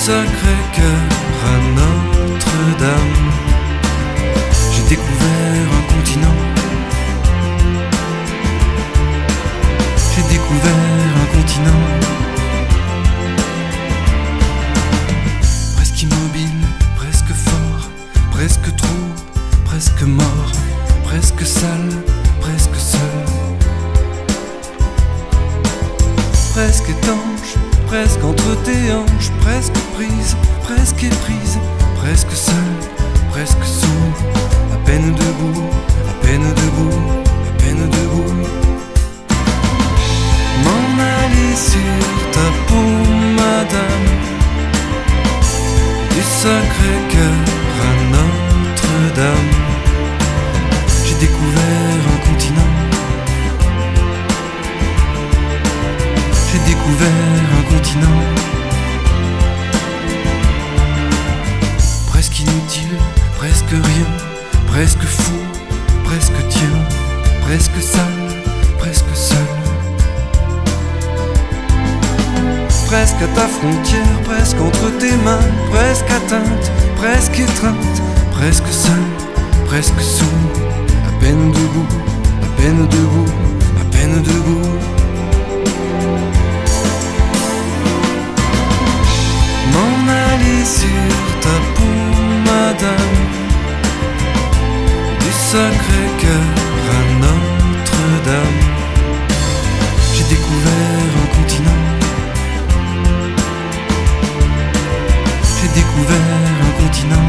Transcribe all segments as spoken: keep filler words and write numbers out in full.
Sacré-Cœur à Notre-Dame. J'ai découvert un continent. J'ai découvert un continent. Presque immobile, presque fort, presque trop, presque mort, presque sale, presque seul. Presque étanche, presque entre tes hanches, presque prise, presque éprise, presque seul, presque sourd, à peine debout, à peine debout, à peine debout. M'en aller sur ta peau, madame, du Sacré-Cœur à Notre-Dame. J'ai découvert un continent. J'ai découvert un continent. Presque inutile, presque rien, presque fou, presque tien, presque sale, presque seul. Presque à ta frontière, presque entre tes mains, presque atteinte, presque étreinte, presque seul, presque sourd, à peine debout, à peine debout, à peine debout. M'en aller sur ta peau, madame, du Sacré-Cœur à Notre-Dame. J'ai découvert un continent. J'ai découvert un continent.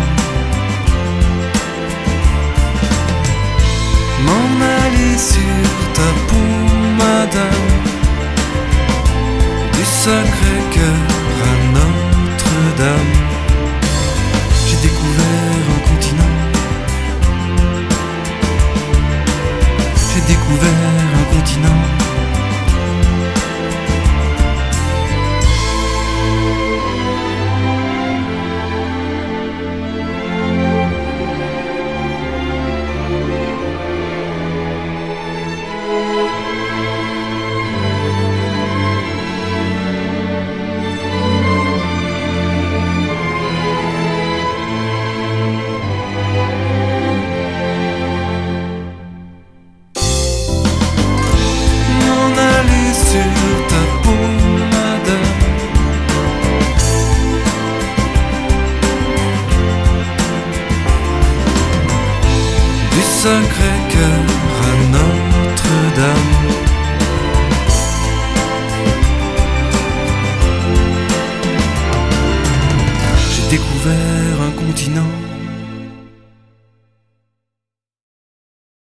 M'en aller sur ta peau, madame, du Sacré-Cœur à Notre-Dame. J'ai découvert un continent. J'ai découvert un continent. Sacré-Cœur à Notre-Dame. J'ai découvert un continent.